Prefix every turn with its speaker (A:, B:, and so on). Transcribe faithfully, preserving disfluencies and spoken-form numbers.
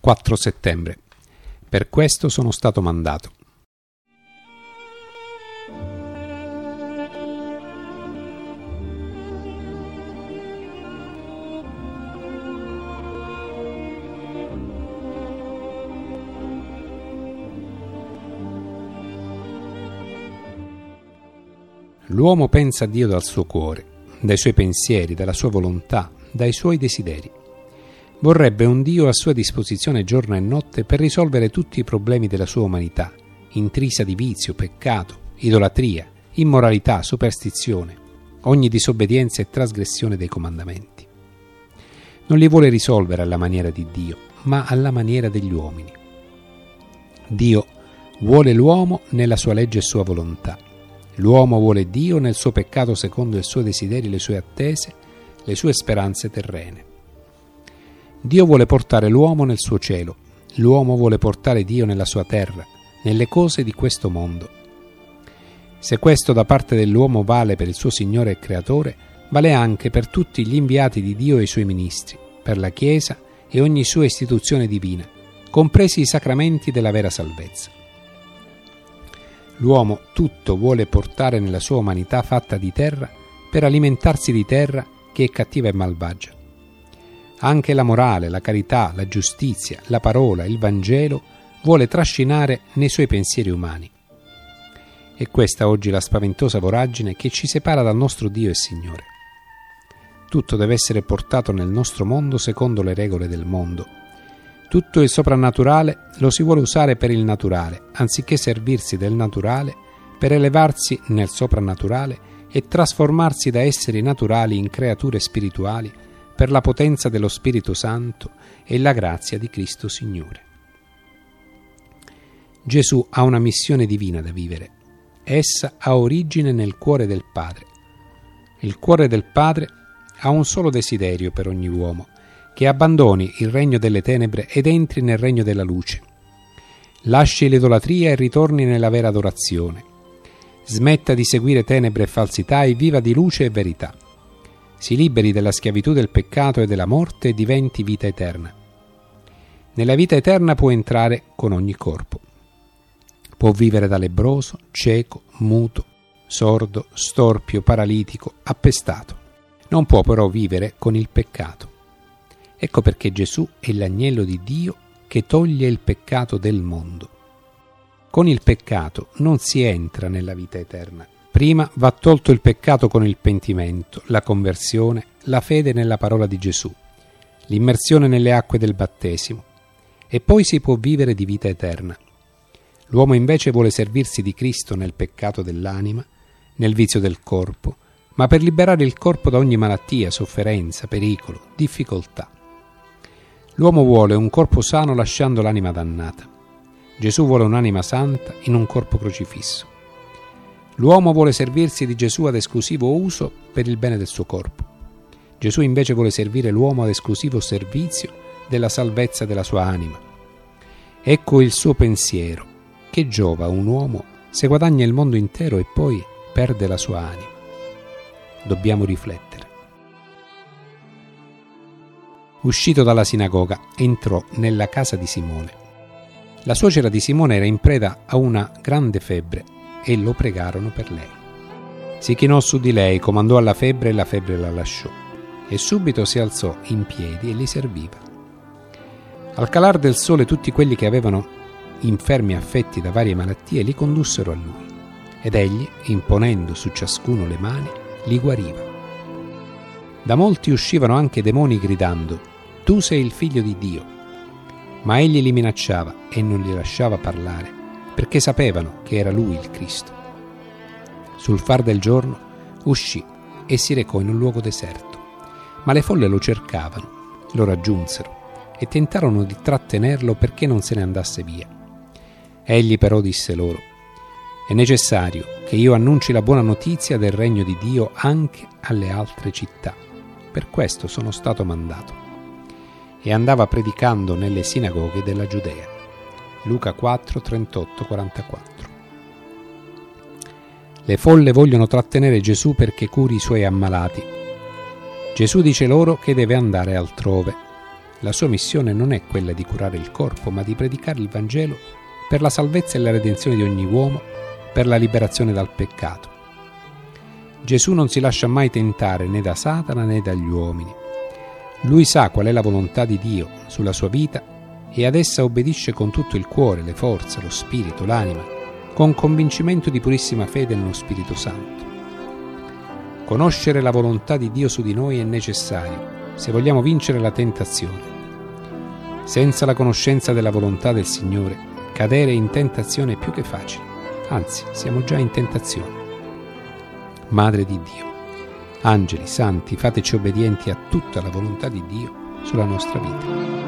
A: quattro settembre. Per questo sono stato mandato. L'uomo pensa a Dio dal suo cuore, dai suoi pensieri, dalla sua volontà, dai suoi desideri. Vorrebbe un Dio a sua disposizione giorno e notte per risolvere tutti i problemi della sua umanità, intrisa di vizio, peccato, idolatria, immoralità, superstizione, ogni disobbedienza e trasgressione dei comandamenti. Non li vuole risolvere alla maniera di Dio, ma alla maniera degli uomini. Dio vuole l'uomo nella sua legge e sua volontà. L'uomo vuole Dio nel suo peccato secondo i suoi desideri, le sue attese, le sue speranze terrene. Dio vuole portare l'uomo nel suo cielo, l'uomo vuole portare Dio nella sua terra, nelle cose di questo mondo. Se questo da parte dell'uomo vale per il suo Signore e Creatore, vale anche per tutti gli inviati di Dio e i suoi ministri, per la Chiesa e ogni sua istituzione divina, compresi i sacramenti della vera salvezza. L'uomo tutto vuole portare nella sua umanità fatta di terra per alimentarsi di terra che è cattiva e malvagia. Anche la morale, la carità, la giustizia, la parola, il Vangelo vuole trascinare nei suoi pensieri umani. È questa oggi la spaventosa voragine che ci separa dal nostro Dio e Signore. Tutto deve essere portato nel nostro mondo secondo le regole del mondo. Tutto il soprannaturale lo si vuole usare per il naturale, anziché servirsi del naturale per elevarsi nel soprannaturale e trasformarsi da esseri naturali in creature spirituali per la potenza dello Spirito Santo e la grazia di Cristo Signore. Gesù ha una missione divina da vivere. Essa ha origine nel cuore del Padre. Il cuore del Padre ha un solo desiderio per ogni uomo, che abbandoni il regno delle tenebre ed entri nel regno della luce. Lasci l'idolatria e ritorni nella vera adorazione. Smetta di seguire tenebre e falsità e viva di luce e verità. Si liberi della schiavitù del peccato e della morte e diventi vita eterna. Nella vita eterna può entrare con ogni corpo. Può vivere da lebbroso, cieco, muto, sordo, storpio, paralitico, appestato. Non può però vivere con il peccato. Ecco perché Gesù è l'agnello di Dio che toglie il peccato del mondo. Con il peccato non si entra nella vita eterna. Prima va tolto il peccato con il pentimento, la conversione, la fede nella parola di Gesù, l'immersione nelle acque del battesimo, e poi si può vivere di vita eterna. L'uomo invece vuole servirsi di Cristo nel peccato dell'anima, nel vizio del corpo, ma per liberare il corpo da ogni malattia, sofferenza, pericolo, difficoltà. L'uomo vuole un corpo sano lasciando l'anima dannata. Gesù vuole un'anima santa in un corpo crocifisso. L'uomo vuole servirsi di Gesù ad esclusivo uso per il bene del suo corpo. Gesù invece vuole servire l'uomo ad esclusivo servizio della salvezza della sua anima. Ecco il suo pensiero. Che giova a un uomo se guadagna il mondo intero e poi perde la sua anima? Dobbiamo riflettere. Uscito dalla sinagoga, entrò nella casa di Simone. La suocera di Simone era in preda a una grande febbre e lo pregarono per lei. Si chinò su di lei, comandò alla febbre e la febbre la lasciò, e subito si alzò in piedi e li serviva. Al calar del sole tutti quelli che avevano infermi affetti da varie malattie li condussero a lui, ed egli, imponendo su ciascuno le mani, li guariva. Da molti uscivano anche demoni gridando: «Tu sei il figlio di Dio». Ma egli li minacciava e non li lasciava parlare, perché sapevano che era lui il Cristo. Sul far del giorno uscì e si recò in un luogo deserto, ma le folle lo cercavano, lo raggiunsero e tentarono di trattenerlo perché non se ne andasse via. Egli però disse loro: «È necessario che io annunci la buona notizia del regno di Dio anche alle altre città. Per questo sono stato mandato». E andava predicando nelle sinagoghe della Giudea. Luca quattro, trentotto, quarantaquattro. Le folle vogliono trattenere Gesù perché curi i suoi ammalati. Gesù dice loro che deve andare altrove. La sua missione non è quella di curare il corpo, ma di predicare il Vangelo per la salvezza e la redenzione di ogni uomo, per la liberazione dal peccato. Gesù non si lascia mai tentare né da Satana né dagli uomini. Lui sa qual è la volontà di Dio sulla sua vita e ad essa obbedisce con tutto il cuore, le forze, lo spirito, l'anima, con convincimento di purissima fede nello Spirito Santo. Conoscere la volontà di Dio su di noi è necessario se vogliamo vincere la tentazione. Senza la conoscenza della volontà del Signore, cadere in tentazione è più che facile, anzi, siamo già in tentazione. Madre di Dio, angeli, santi, fateci obbedienti a tutta la volontà di Dio sulla nostra vita.